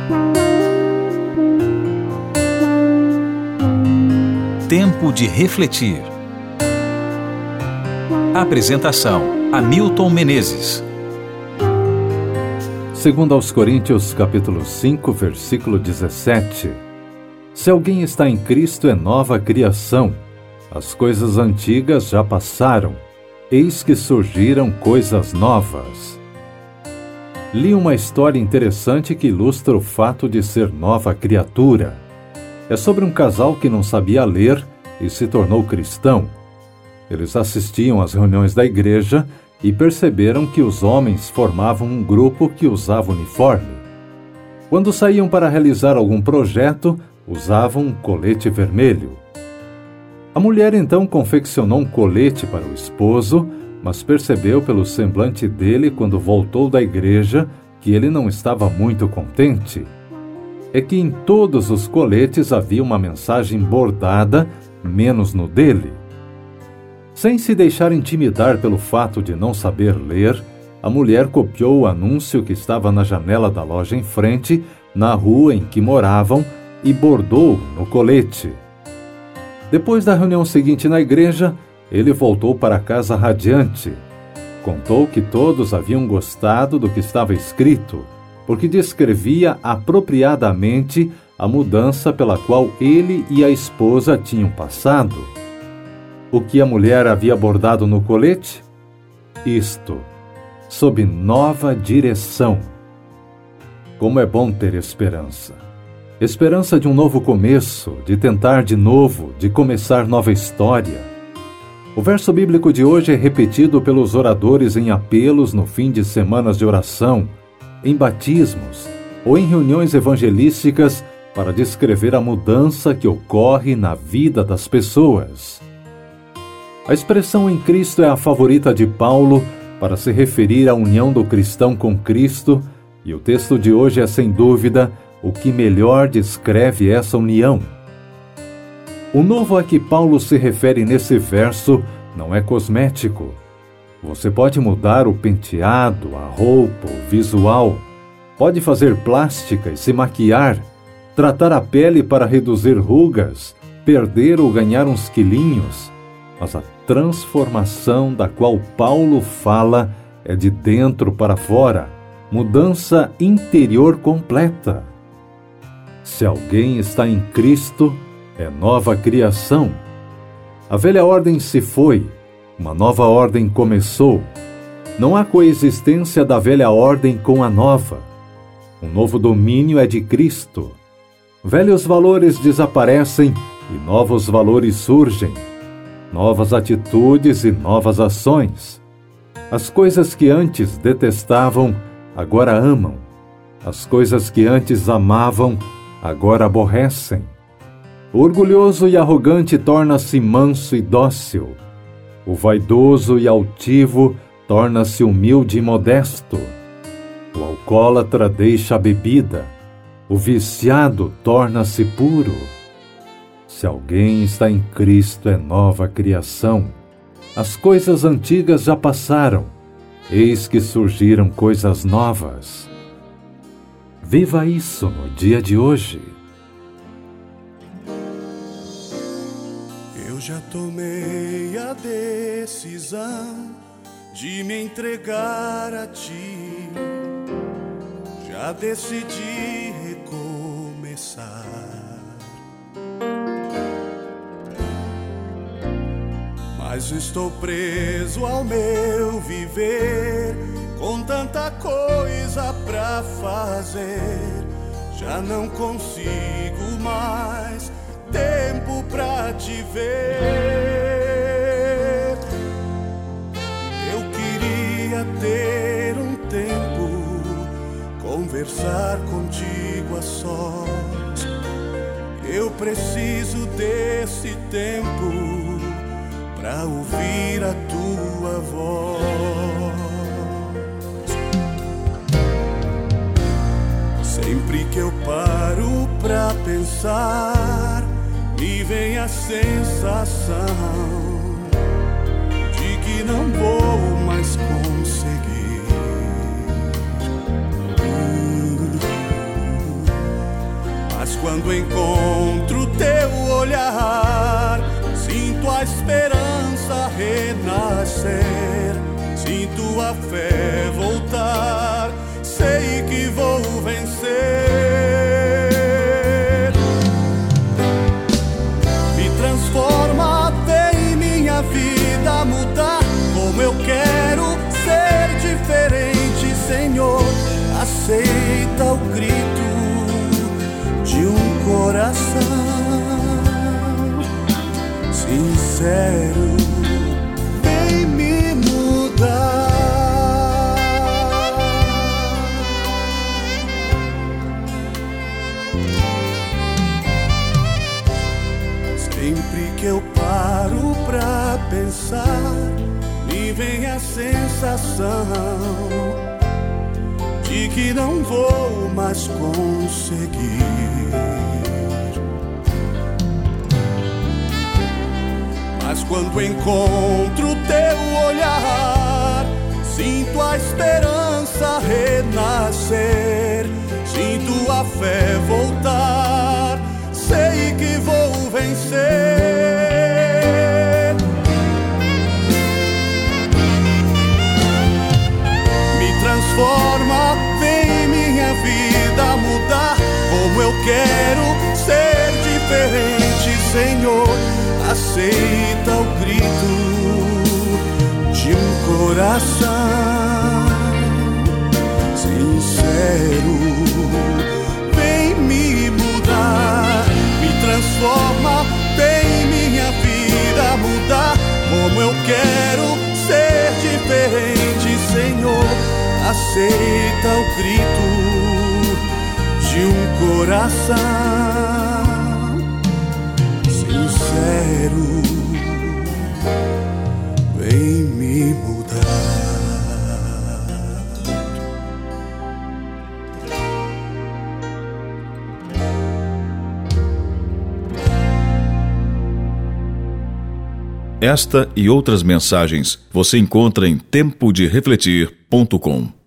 Tempo de refletir. Apresentação: Hamilton Menezes. Segundo aos Coríntios, capítulo 5, versículo 17. Se alguém está em Cristo, é nova criação. As coisas antigas já passaram, eis que surgiram coisas novas. Li uma história interessante que ilustra o fato de ser nova criatura. É sobre um casal que não sabia ler e se tornou cristão. Eles assistiam às reuniões da igreja e perceberam que os homens formavam um grupo que usava uniforme. Quando saíam para realizar algum projeto, usavam um colete vermelho. A mulher então confeccionou um colete para o esposo, mas percebeu pelo semblante dele quando voltou da igreja que ele não estava muito contente. É que em todos os coletes havia uma mensagem bordada, menos no dele. Sem se deixar intimidar pelo fato de não saber ler, a mulher copiou o anúncio que estava na janela da loja em frente, na rua em que moravam, e bordou no colete. Depois da reunião seguinte na igreja, ele voltou para casa radiante. Contou que todos haviam gostado do que estava escrito, porque descrevia apropriadamente a mudança pela qual ele e a esposa tinham passado. O que a mulher havia bordado no colete? Isto: sob nova direção. Como é bom ter esperança. Esperança de um novo começo, de tentar de novo, de começar nova história. O verso bíblico de hoje é repetido pelos oradores em apelos no fim de semanas de oração, em batismos ou em reuniões evangelísticas para descrever a mudança que ocorre na vida das pessoas. A expressão em Cristo é a favorita de Paulo para se referir à união do cristão com Cristo, e o texto de hoje é, sem dúvida, o que melhor descreve essa união. O novo a que Paulo se refere nesse verso não é cosmético. Você pode mudar o penteado, a roupa, o visual, pode fazer plástica e se maquiar, tratar a pele para reduzir rugas, perder ou ganhar uns quilinhos, mas a transformação da qual Paulo fala é de dentro para fora, mudança interior completa. Se alguém está em Cristo, é nova criação. A velha ordem se foi, uma nova ordem começou. Não há coexistência da velha ordem com a nova. Um novo domínio é de Cristo. Velhos valores desaparecem e novos valores surgem. Novas atitudes e novas ações. As coisas que antes detestavam, agora amam. As coisas que antes amavam, agora aborrecem. O orgulhoso e arrogante torna-se manso e dócil. O vaidoso e altivo torna-se humilde e modesto. O alcoólatra deixa a bebida. O viciado torna-se puro. Se alguém está em Cristo, é nova criação. As coisas antigas já passaram, eis que surgiram coisas novas. Viva isso no dia de hoje. Eu já tomei a decisão de me entregar a Ti. Já decidi recomeçar. Mas estou preso ao meu viver, com tanta coisa pra fazer. Já não consigo mais tempo pra te ver. Eu queria ter um tempo, conversar contigo a sós. Eu preciso desse tempo pra ouvir a tua voz. Sempre que eu paro pra pensar, me vem a sensação de que não vou mais conseguir. quando encontro teu olhar, sinto a esperança renascer, sinto a fé voltar, sei que vou vencer. Me transforma, vem minha vida mudar, como eu quero ser diferente, Senhor. Aceita o grito de um coração sincero, vem me mudar. Sempre que eu paro pra pensar, me vem a sensação de que não vou mais conseguir. Mas quando encontro teu olhar, sinto a esperança renascer, sinto a fé voltar, sei que vou vencer. Transforma, vem minha vida mudar, como eu quero ser diferente, Senhor. Aceita o grito de um coração sincero, vem me mudar, me transforma, vem minha vida mudar, como eu quero ser diferente, Senhor. Aceita o grito de um coração sincero, vem me mudar. Esta e outras mensagens você encontra em tempoderefletir.com.